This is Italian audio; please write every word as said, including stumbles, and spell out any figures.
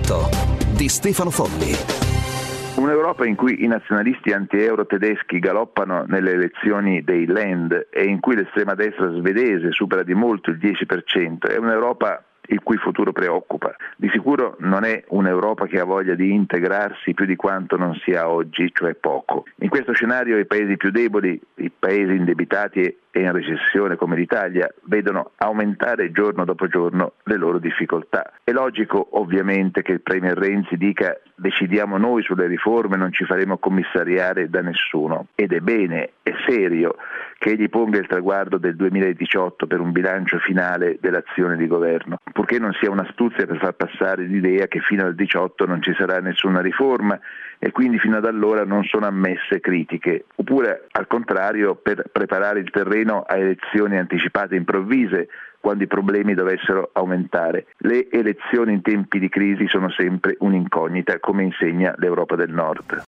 Parlamento di Stefano Folli. Un'Europa in cui i nazionalisti anti-euro tedeschi galoppano nelle elezioni dei Land e in cui l'estrema destra svedese supera di molto il dieci per cento è un'Europa il cui futuro preoccupa. Di sicuro non è un'Europa che ha voglia di integrarsi più di quanto non sia oggi, cioè poco. In questo scenario i paesi più deboli, i paesi indebitati e in recessione come l'Italia, vedono aumentare giorno dopo giorno le loro difficoltà. È logico ovviamente che il Premier Renzi dica decidiamo noi sulle riforme, non ci faremo commissariare da nessuno. Ed è bene, è serio che egli ponga il traguardo del duemiladiciotto per un bilancio finale dell'azione di governo, purché non sia un'astuzia per far passare l'idea che fino al diciotto non ci sarà nessuna riforma e quindi fino ad allora non sono ammesse critiche, oppure al contrario per preparare il terreno a elezioni anticipate improvvise quando i problemi dovessero aumentare. Le elezioni in tempi di crisi sono sempre un'incognita, come insegna l'Europa del Nord.